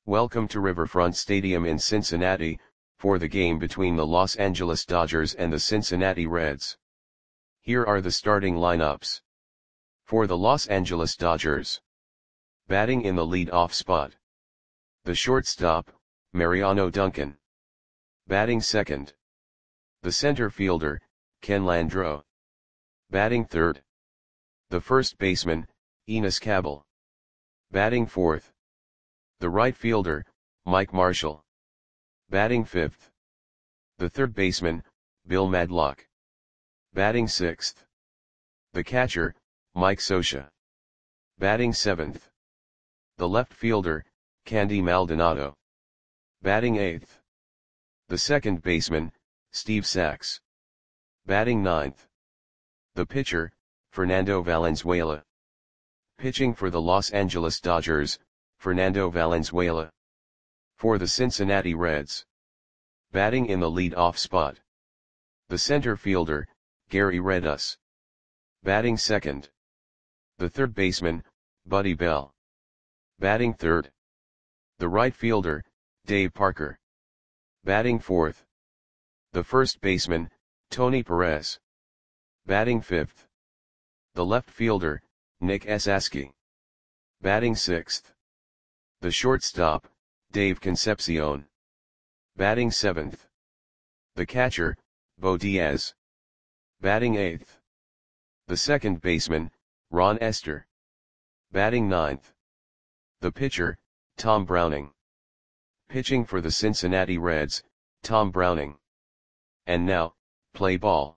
Welcome to Riverfront Stadium in Cincinnati, for the game between the Los Angeles Dodgers and the Cincinnati Reds. Here are the starting lineups. For the Los Angeles Dodgers. Batting in the lead-off spot. The shortstop, Mariano Duncan. Batting second. The center fielder, Ken Landreaux. Batting third. The first baseman, Enos Cabell. Batting fourth. The right fielder, Mike Marshall. Batting fifth. The third baseman, Bill Madlock. Batting sixth. The catcher, Mike Scioscia. Batting seventh. The left fielder, Candy Maldonado. Batting eighth. The second baseman, Steve Sax. Batting ninth. The pitcher, Fernando Valenzuela. Pitching for the Los Angeles Dodgers, Fernando Valenzuela. For the Cincinnati Reds. Batting in the lead-off spot. The center fielder, Gary Redus. Batting second. The third baseman, Buddy Bell. Batting third. The right fielder, Dave Parker. Batting fourth. The first baseman, Tony Perez. Batting fifth. The left fielder, Nick Esasky. Batting sixth. The shortstop, Dave Concepcion. Batting seventh. The catcher, Bo Diaz. Batting eighth. The second baseman, Ron Estes. Batting ninth. The pitcher, Tom Browning. Pitching for the Cincinnati Reds, Tom Browning. And now, play ball.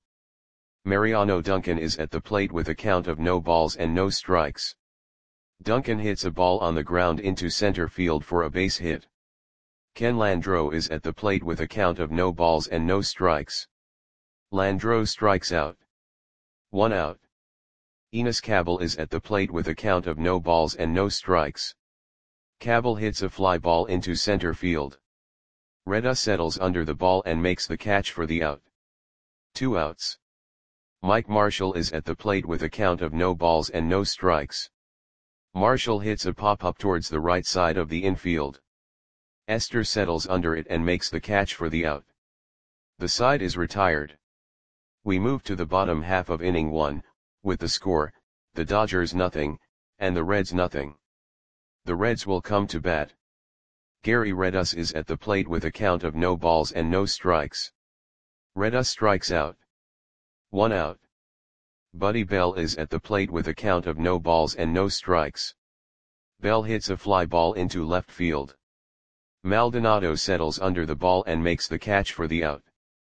Mariano Duncan is at the plate with a count of no balls and no strikes. Duncan hits a ball on the ground into center field for a base hit. Ken Landreaux is at the plate with a count of no balls and no strikes. Landreaux strikes out. 1 out. Enos Cabell is at the plate with a count of no balls and no strikes. Cabell hits a fly ball into center field. Redus settles under the ball and makes the catch for the out. 2 outs. Mike Marshall is at the plate with a count of no balls and no strikes. Marshall hits a pop-up towards the right side of the infield. Estes settles under it and makes the catch for the out. The side is retired. We move to the bottom half of inning 1, with the score, the Dodgers nothing, and the Reds nothing. The Reds will come to bat. Gary Redus is at the plate with a count of no balls and no strikes. Redus strikes out. 1 out. Buddy Bell is at the plate with a count of no balls and no strikes. Bell hits a fly ball into left field. Maldonado settles under the ball and makes the catch for the out.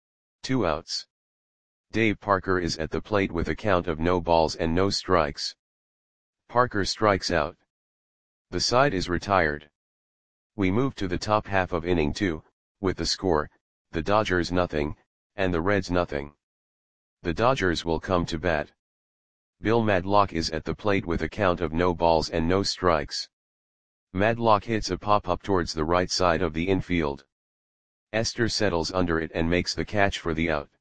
2 outs. Dave Parker is at the plate with a count of no balls and no strikes. Parker strikes out. The side is retired. We move to the top half of inning 2, with the score, the Dodgers nothing, and the Reds nothing. The Dodgers will come to bat. Bill Madlock is at the plate with a count of no balls and no strikes. Madlock hits a pop-up towards the right side of the infield. Estes settles under it and makes the catch for the out.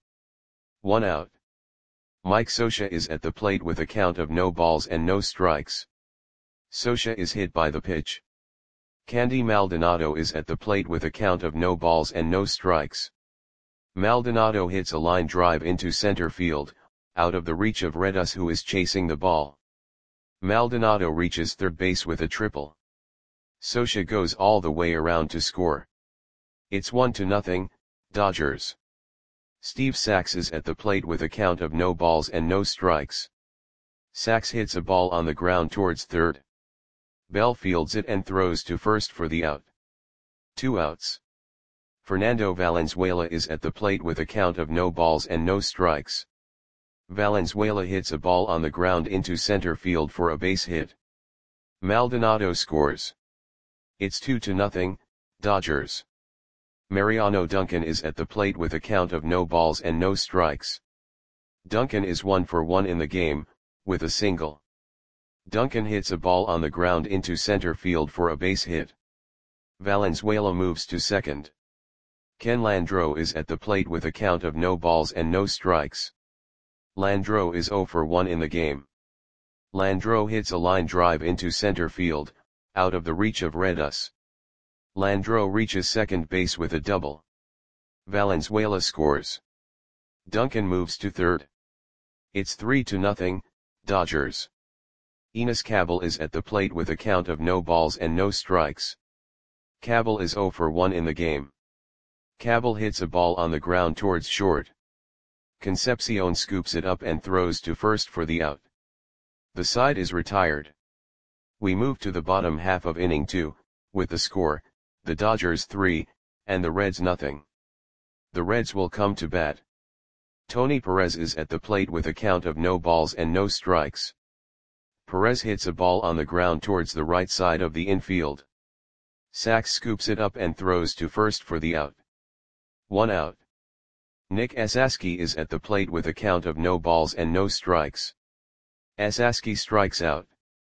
1 out. Mike Scioscia is at the plate with a count of no balls and no strikes. Scioscia is hit by the pitch. Candy Maldonado is at the plate with a count of no balls and no strikes. Maldonado hits a line drive into center field, out of the reach of Redus, who is chasing the ball. Maldonado reaches third base with a triple. Scioscia goes all the way around to score. It's 1-0, Dodgers. Steve Sax is at the plate with a count of no balls and no strikes. Sax hits a ball on the ground towards third. Bell fields it and throws to first for the out. 2 outs. Fernando Valenzuela is at the plate with a count of no balls and no strikes. Valenzuela hits a ball on the ground into center field for a base hit. Maldonado scores. It's 2-0, Dodgers. Mariano Duncan is at the plate with a count of no balls and no strikes. Duncan is 1 for 1 in the game, with a single. Duncan hits a ball on the ground into center field for a base hit. Valenzuela moves to second. Ken Landreaux is at the plate with a count of no balls and no strikes. Landreaux is 0 for 1 in the game. Landreaux hits a line drive into center field, out of the reach of Redus. Landreau reaches second base with a double. Valenzuela scores. Duncan moves to third. It's 3-0, Dodgers. Enos Cabell is at the plate with a count of no balls and no strikes. Cabell is 0 for 1 in the game. Cabell hits a ball on the ground towards short. Concepcion scoops it up and throws to first for the out. The side is retired. We move to the bottom half of inning 2, with the score, the Dodgers 3, and the Reds nothing. The Reds will come to bat. Tony Perez is at the plate with a count of no balls and no strikes. Perez hits a ball on the ground towards the right side of the infield. Sachs scoops it up and throws to first for the out. 1 out. Nick Esasky is at the plate with a count of no balls and no strikes. Esasky strikes out.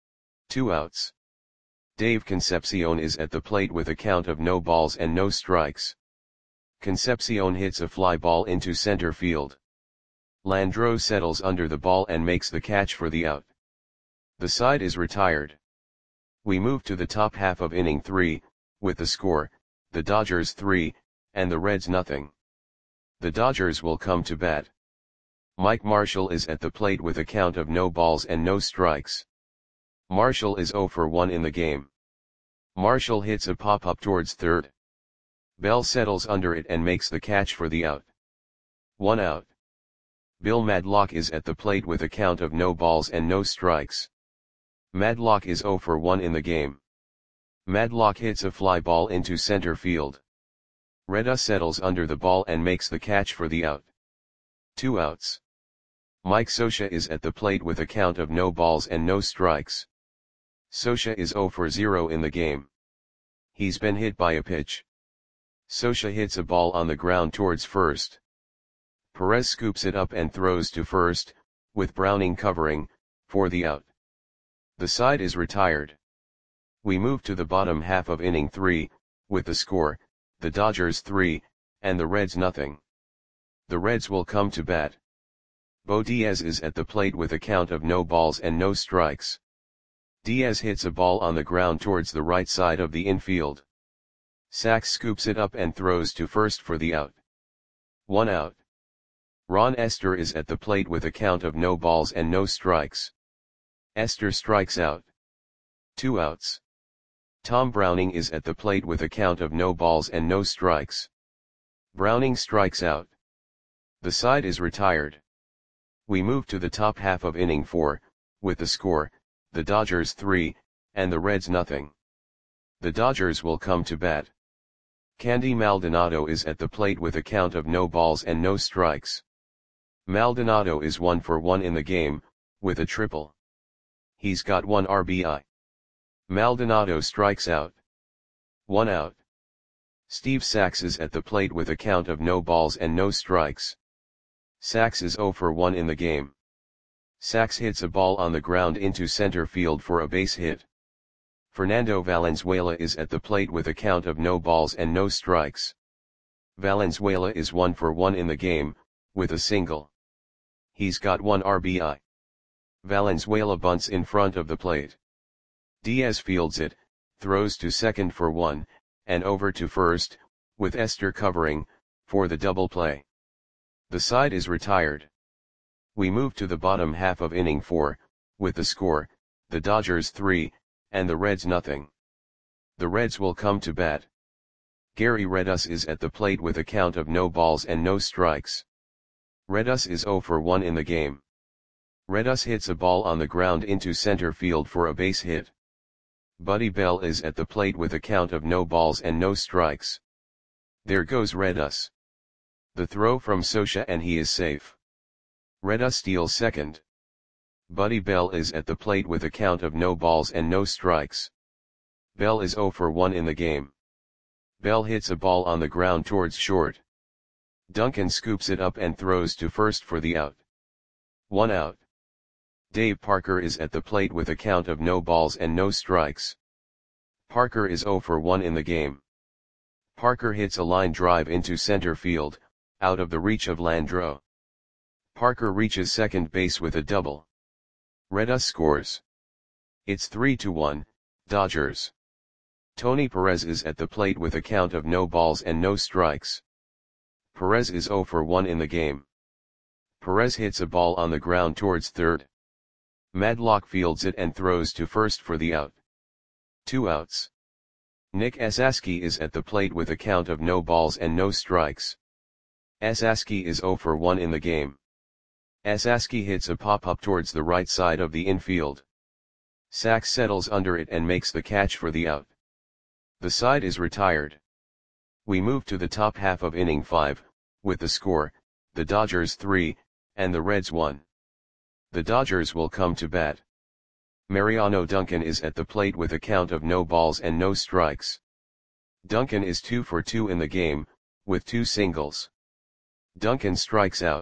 2 outs. Dave Concepcion is at the plate with a count of no balls and no strikes. Concepcion hits a fly ball into center field. Landreau settles under the ball and makes the catch for the out. The side is retired. We move to the top half of inning 3, with the score, the Dodgers 3, and the Reds nothing. The Dodgers will come to bat. Mike Marshall is at the plate with a count of no balls and no strikes. Marshall is 0 for 1 in the game. Marshall hits a pop-up towards third. Bell settles under it and makes the catch for the out. 1 out. Bill Madlock is at the plate with a count of no balls and no strikes. Madlock is 0 for 1 in the game. Madlock hits a fly ball into center field. Reda settles under the ball and makes the catch for the out. 2 outs. Mike Scioscia is at the plate with a count of no balls and no strikes. Scioscia is 0 for 0 in the game. He's been hit by a pitch. Scioscia hits a ball on the ground towards first. Perez scoops it up and throws to first, with Browning covering, for the out. The side is retired. We move to the bottom half of inning 3, with the score, the Dodgers 3, and the Reds nothing. The Reds will come to bat. Bo Diaz is at the plate with a count of no balls and no strikes. Diaz hits a ball on the ground towards the right side of the infield. Sachs scoops it up and throws to first for the out. 1 out. Ron Estes is at the plate with a count of no balls and no strikes. Estes strikes out. 2 outs. Tom Browning is at the plate with a count of no balls and no strikes. Browning strikes out. The side is retired. We move to the top half of inning 4, with the score, the Dodgers 3, and the Reds nothing. The Dodgers will come to bat. Candy Maldonado is at the plate with a count of no balls and no strikes. Maldonado is 1 for 1 in the game, with a triple. He's got 1 RBI. Maldonado strikes out. 1 out. Steve Sachs is at the plate with a count of no balls and no strikes. Sachs is 0 for 1 in the game. Sachs hits a ball on the ground into center field for a base hit. Fernando Valenzuela is at the plate with a count of no balls and no strikes. Valenzuela is 1 for 1 in the game, with a single. He's got 1 RBI. Valenzuela bunts in front of the plate. Diaz fields it, throws to second for 1, and over to first, with Estes covering, for the double play. The side is retired. We move to the bottom half of inning 4, with the score, the Dodgers 3, and the Reds nothing. The Reds will come to bat. Gary Redus is at the plate with a count of no balls and no strikes. Redus is 0 for 1 in the game. Redus hits a ball on the ground into center field for a base hit. Buddy Bell is at the plate with a count of no balls and no strikes. There goes Redus. The throw from Scioscia and he is safe. Redus steals second. Buddy Bell is at the plate with a count of no balls and no strikes. Bell is 0 for 1 in the game. Bell hits a ball on the ground towards short. Duncan scoops it up and throws to first for the out. 1 out. Dave Parker is at the plate with a count of no balls and no strikes. Parker is 0 for 1 in the game. Parker hits a line drive into center field, out of the reach of Landreau. Parker reaches second base with a double. Redus scores. It's 3-1, Dodgers. Tony Perez is at the plate with a count of no balls and no strikes. Perez is 0 for 1 in the game. Perez hits a ball on the ground towards third. Madlock fields it and throws to first for the out. 2 outs. Nick Esaski is at the plate with a count of no balls and no strikes. Esaski is 0 for 1 in the game. Esaski hits a pop-up towards the right side of the infield. Sachs settles under it and makes the catch for the out. The side is retired. We move to the top half of inning 5, with the score, the Dodgers 3, and the Reds 1. The Dodgers will come to bat. Mariano Duncan is at the plate with a count of no balls and no strikes. Duncan is 2 for 2 in the game, with 2 singles. Duncan strikes out.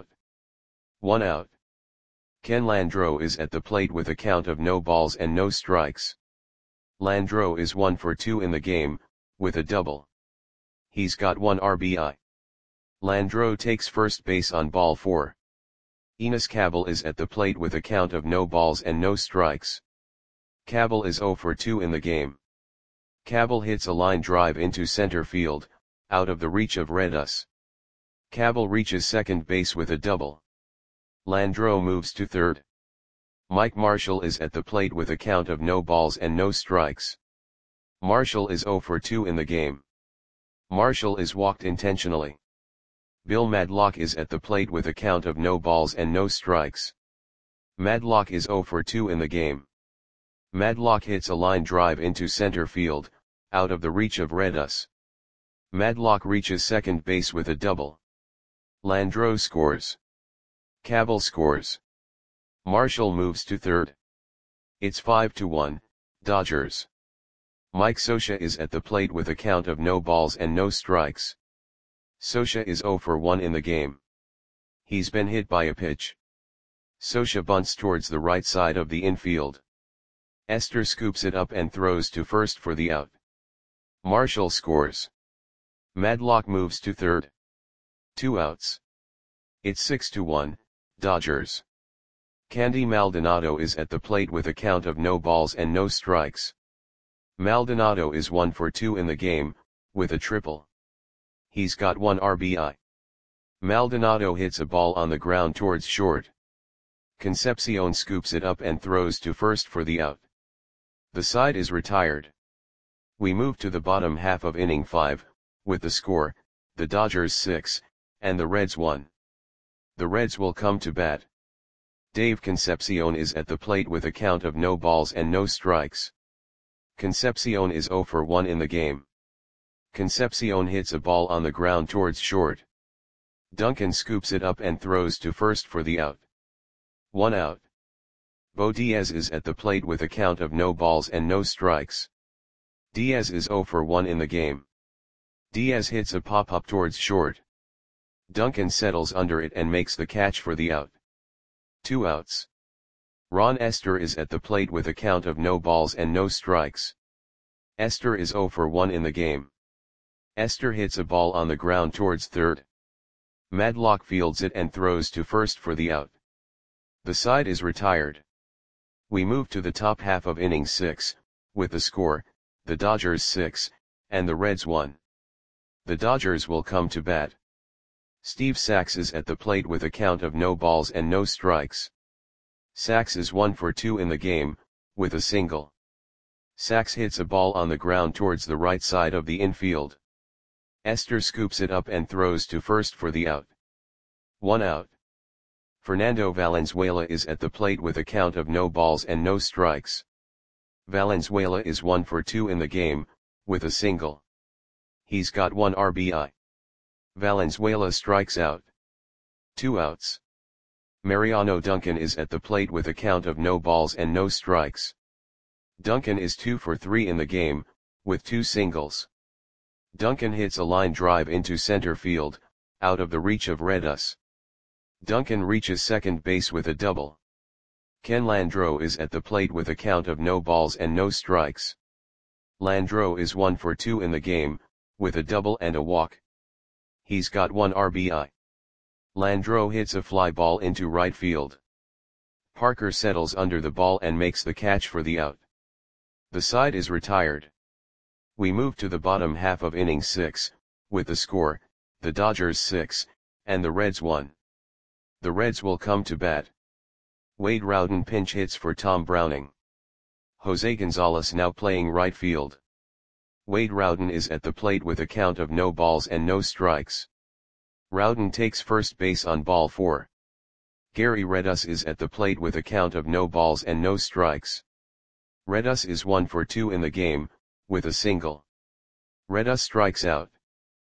1 out. Ken Landreaux is at the plate with a count of no balls and no strikes. Landreaux is 1 for 2 in the game, with a double. He's got 1 RBI. Landreaux takes first base on ball 4. Enos Cabell is at the plate with a count of no balls and no strikes. Cabell is 0 for 2 in the game. Cabell hits a line drive into center field, out of the reach of Redus. Cabell reaches second base with a double. Landreaux moves to third. Mike Marshall is at the plate with a count of no balls and no strikes. Marshall is 0 for 2 in the game. Marshall is walked intentionally. Bill Madlock is at the plate with a count of no balls and no strikes. Madlock is 0 for 2 in the game. Madlock hits a line drive into center field, out of the reach of Redus. Madlock reaches second base with a double. Landreaux scores. Cabell scores. Marshall moves to third. It's 5-1, Dodgers. Mike Scioscia is at the plate with a count of no balls and no strikes. Scioscia is 0 for 1 in the game. He's been hit by a pitch. Scioscia bunts towards the right side of the infield. Esther scoops it up and throws to first for the out. Marshall scores. Madlock moves to third. 2 outs. It's 6-1, Dodgers. Candy Maldonado is at the plate with a count of no balls and no strikes. Maldonado is 1 for 2 in the game, with a triple. He's got 1 RBI. Maldonado hits a ball on the ground towards short. Concepcion scoops it up and throws to first for the out. The side is retired. We move to the bottom half of inning 5, with the score, the Dodgers 6, and the Reds 1. The Reds will come to bat. Dave Concepcion is at the plate with a count of no balls and no strikes. Concepcion is 0 for 1 in the game. Concepcion hits a ball on the ground towards short. Duncan scoops it up and throws to first for the out. 1 out. Bo Diaz is at the plate with a count of no balls and no strikes. Diaz is 0 for 1 in the game. Diaz hits a pop-up towards short. Duncan settles under it and makes the catch for the out. 2 outs. Ron Esther is at the plate with a count of no balls and no strikes. Esther is 0 for 1 in the game. Esther hits a ball on the ground towards third. Madlock fields it and throws to first for the out. The side is retired. We move to the top half of inning 6, with the score, the Dodgers 6, and the Reds 1. The Dodgers will come to bat. Steve Sachs is at the plate with a count of no balls and no strikes. Sachs is 1 for 2 in the game, with a single. Sachs hits a ball on the ground towards the right side of the infield. Esther scoops it up and throws to first for the out. 1 out. Fernando Valenzuela is at the plate with a count of no balls and no strikes. Valenzuela is 1 for 2 in the game, with a single. He's got 1 RBI. Valenzuela strikes out. 2 outs. Mariano Duncan is at the plate with a count of no balls and no strikes. Duncan is 2 for 3 in the game, with 2 singles. Duncan hits a line drive into center field, out of the reach of Redus. Duncan reaches second base with a double. Ken Landreaux is at the plate with a count of no balls and no strikes. Landreaux is 1 for 2 in the game, with a double and a walk. He's got 1 RBI. Landreaux hits a fly ball into right field. Parker settles under the ball and makes the catch for the out. The side is retired. We move to the bottom half of inning 6, with the score, the Dodgers 6, and the Reds 1. The Reds will come to bat. Wade Rowden pinch hits for Tom Browning. Jose Gonzalez now playing right field. Wade Rowden is at the plate with a count of no balls and no strikes. Rowden takes first base on ball 4. Gary Redus is at the plate with a count of no balls and no strikes. Redus is 1 for 2 in the game, with a single. Redus strikes out.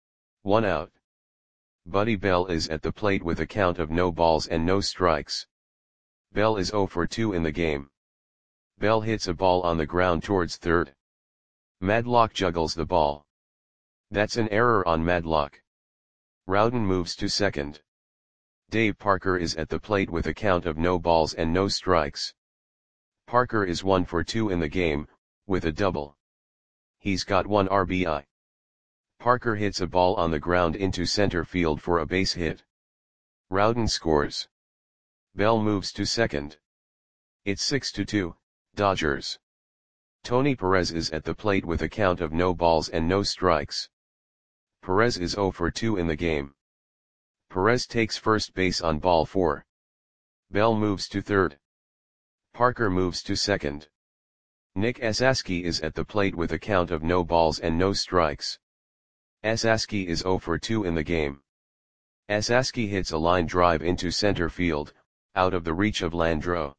1 out. Buddy Bell is at the plate with a count of no balls and no strikes. Bell is 0 for 2 in the game. Bell hits a ball on the ground towards third. Madlock juggles the ball. That's an error on Madlock. Rowden moves to second. Dave Parker is at the plate with a count of no balls and no strikes. Parker is 1 for 2 in the game, with a double. He's got 1 RBI. Parker hits a ball on the ground into center field for a base hit. Rowden scores. Bell moves to second. It's 6-2, Dodgers. Tony Perez is at the plate with a count of no balls and no strikes. Perez is 0 for 2 in the game. Perez takes first base on ball 4. Bell moves to third. Parker moves to second. Nick Esasky is at the plate with a count of no balls and no strikes. Esasky is 0 for 2 in the game. Esasky hits a line drive into center field, out of the reach of Landreaux.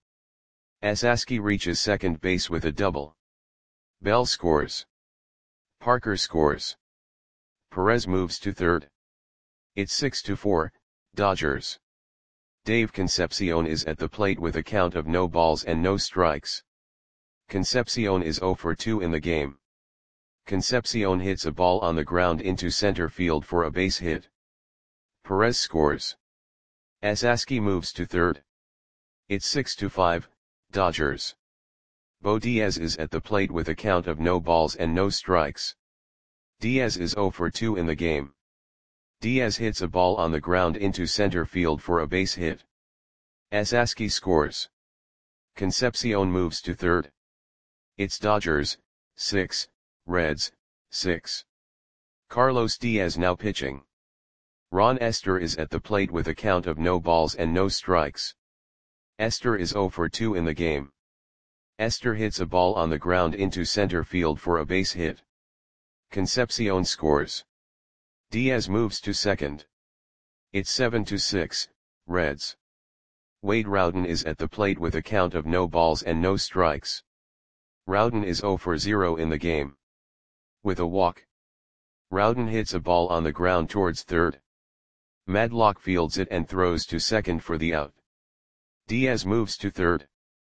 Esasky reaches second base with a double. Bell scores. Parker scores. Perez moves to third. It's 6-4, Dodgers. Dave Concepcion is at the plate with a count of no balls and no strikes. Concepcion is 0 for 2 in the game. Concepcion hits a ball on the ground into center field for a base hit. Perez scores. Esasky moves to third. It's 6-5, Dodgers. Bo Diaz is at the plate with a count of no balls and no strikes. Diaz is 0 for 2 in the game. Diaz hits a ball on the ground into center field for a base hit. Esasky scores. Concepcion moves to third. It's Dodgers, 6, Reds, 6. Carlos Diaz now pitching. Ron Estes is at the plate with a count of no balls and no strikes. Estes is 0 for 2 in the game. Estes hits a ball on the ground into center field for a base hit. Concepcion scores. Diaz moves to second. It's 7-6, Reds. Wade Rowden is at the plate with a count of no balls and no strikes. Rowden is 0 for 0 in the game. With a walk. Rowden hits a ball on the ground towards third. Madlock fields it and throws to second for the out. Diaz moves to third.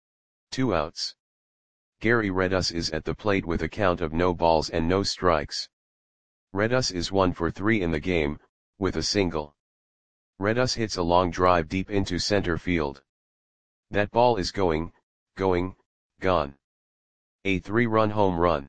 2 outs. Gary Redus is at the plate with a count of no balls and no strikes. Redus is 1 for 3 in the game, with a single. Redus hits a long drive deep into center field. That ball is going, gone. A 3-run home run.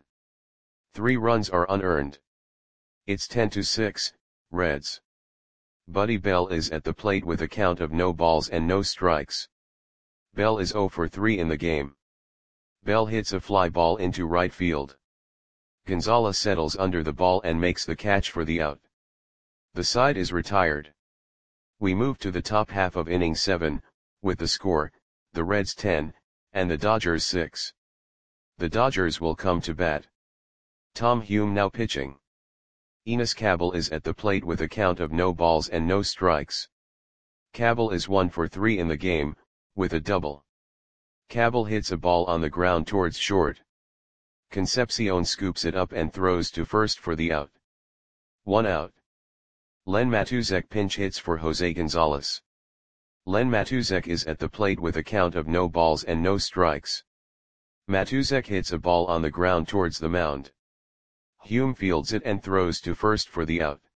3 runs are unearned. It's 10-6, Reds. Buddy Bell is at the plate with a count of no balls and no strikes. Bell is 0 for 3 in the game. Bell hits a fly ball into right field. Gonzalez settles under the ball and makes the catch for the out. The side is retired. We move to the top half of inning 7, with the score, the Reds 10, and the Dodgers 6. The Dodgers will come to bat. Tom Hume now pitching. Enos Cabell is at the plate with a count of no balls and no strikes. Cabell is 1 for 3 in the game, with a double. Cabell hits a ball on the ground towards short. Concepcion scoops it up and throws to first for the out. 1 out. Len Matuzek pinch hits for Jose Gonzalez. Len Matuzek is at the plate with a count of no balls and no strikes. Matuzek hits a ball on the ground towards the mound. Hume fields it and throws to first for the out.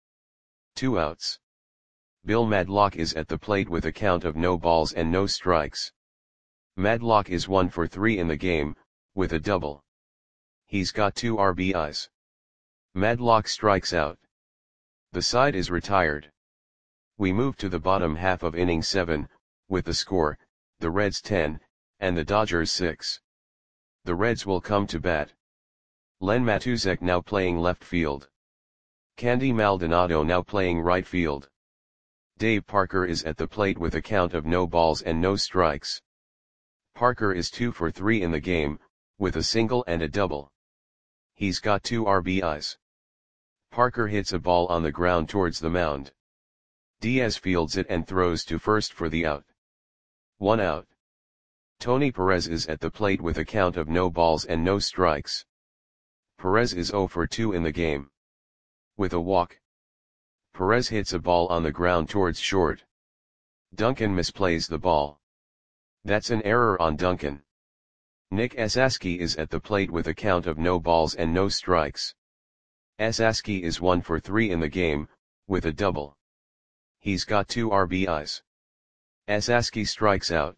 2 outs. Bill Madlock is at the plate with a count of no balls and no strikes. Madlock is 1 for 3 in the game, with a double. He's got 2 RBIs. Madlock strikes out. The side is retired. We move to the bottom half of inning 7, with the score, the Reds 10, and the Dodgers 6. The Reds will come to bat. Len Matuzek now playing left field. Candy Maldonado now playing right field. Dave Parker is at the plate with a count of no balls and no strikes. Parker is 2 for 3 in the game, with a single and a double. He's got 2 RBIs. Parker hits a ball on the ground towards the mound. Diaz fields it and throws to first for the out. 1 out. Tony Perez is at the plate with a count of no balls and no strikes. Perez is 0 for 2 in the game. With a walk. Perez hits a ball on the ground towards short. Duncan misplays the ball. That's an error on Duncan. Nick Esaski is at the plate with a count of no balls and no strikes. Esaski is 1 for 3 in the game, with a double. He's got 2 RBIs. Esaski strikes out.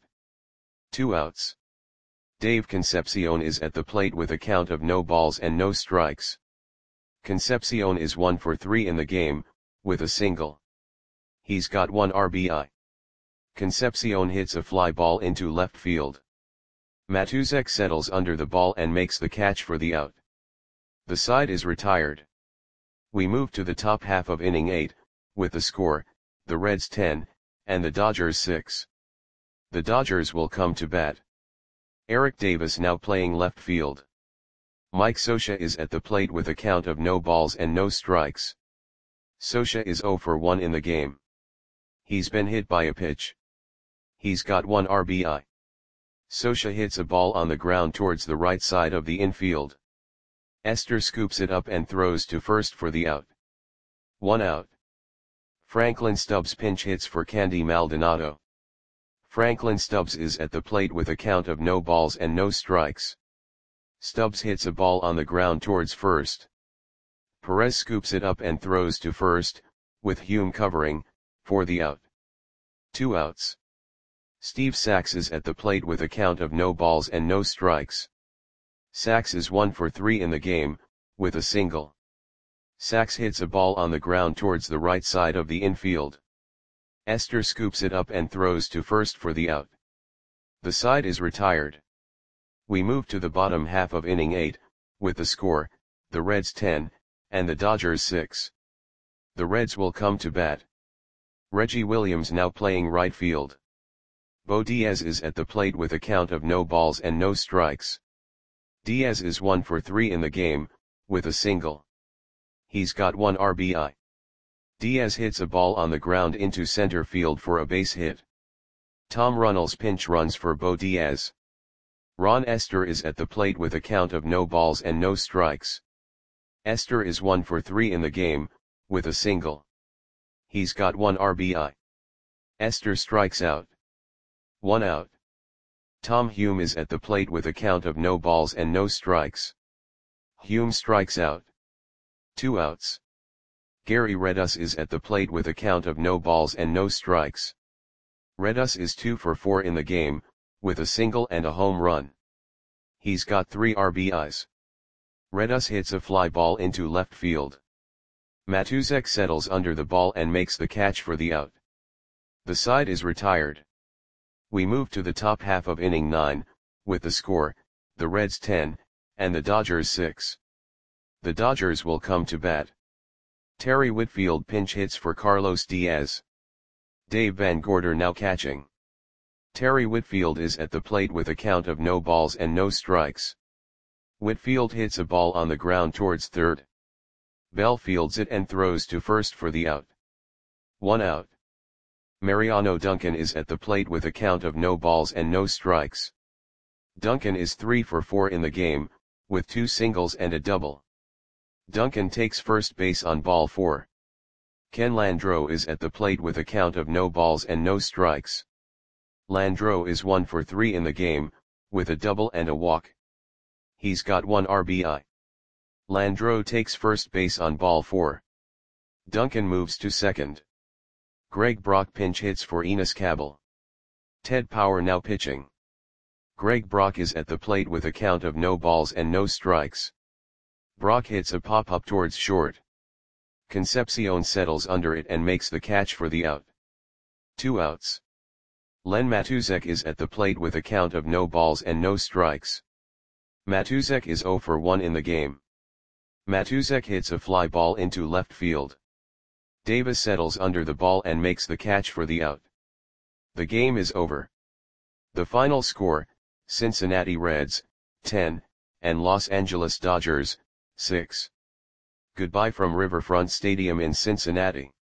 2 outs. Dave Concepcion is at the plate with a count of no balls and no strikes. Concepcion is 1 for 3 in the game, with a single. He's got 1 RBI. Concepcion hits a fly ball into left field. Matuzek settles under the ball and makes the catch for the out. The side is retired. We move to the top half of inning 8, with the score, the Reds 10, and the Dodgers 6. The Dodgers will come to bat. Eric Davis now playing left field. Mike Scioscia is at the plate with a count of no balls and no strikes. Scioscia is 0 for 1 in the game. He's been hit by a pitch. He's got 1 RBI. Scioscia hits a ball on the ground towards the right side of the infield. Esther scoops it up and throws to first for the out. 1 out. Franklin Stubbs pinch hits for Candy Maldonado. Franklin Stubbs is at the plate with a count of no balls and no strikes. Stubbs hits a ball on the ground towards first. Perez scoops it up and throws to first, with Hume covering, for the out. 2 outs. Steve Sax is at the plate with a count of no balls and no strikes. Sax is 1 for 3 in the game, with a single. Sax hits a ball on the ground towards the right side of the infield. Esther scoops it up and throws to first for the out. The side is retired. We move to the bottom half of inning 8, with the score, the Reds 10, and the Dodgers 6. The Reds will come to bat. Reggie Williams now playing right field. Bo Diaz is at the plate with a count of no balls and no strikes. Diaz is 1 for 3 in the game, with a single. He's got 1 RBI. Diaz hits a ball on the ground into center field for a base hit. Tom Runnels pinch runs for Bo Diaz. Ron Esther is at the plate with a count of no balls and no strikes. Esther is 1 for 3 in the game, with a single. He's got 1 RBI. Esther strikes out. 1 out. Tom Hume is at the plate with a count of no balls and no strikes. Hume strikes out. 2 outs. Gary Redus is at the plate with a count of no balls and no strikes. Redus is 2 for 4 in the game, with a single and a home run. He's got 3 RBIs. Redus hits a fly ball into left field. Matuzek settles under the ball and makes the catch for the out. The side is retired. We move to the top half of inning 9, with the score, the Reds 10, and the Dodgers 6. The Dodgers will come to bat. Terry Whitfield pinch hits for Carlos Diaz. Dave Van Gorder now catching. Terry Whitfield is at the plate with a count of no balls and no strikes. Whitfield hits a ball on the ground towards third. Bell fields it and throws to first for the out. 1 out. Mariano Duncan is at the plate with a count of no balls and no strikes. Duncan is 3 for 4 in the game, with 2 singles and a double. Duncan takes first base on ball 4. Ken Landreau is at the plate with a count of no balls and no strikes. Landreau is 1 for 3 in the game, with a double and a walk. He's got 1 RBI. Landreau takes first base on ball 4. Duncan moves to second. Greg Brock pinch hits for Enos Cabell. Ted Power now pitching. Greg Brock is at the plate with a count of no balls and no strikes. Brock hits a pop-up towards short. Concepcion settles under it and makes the catch for the out. 2 outs. Len Matuzek is at the plate with a count of no balls and no strikes. Matuzek is 0 for 1 in the game. Matusek hits a fly ball into left field. Davis settles under the ball and makes the catch for the out. The game is over. The final score, Cincinnati Reds, 10, and Los Angeles Dodgers, 6. Goodbye from Riverfront Stadium in Cincinnati.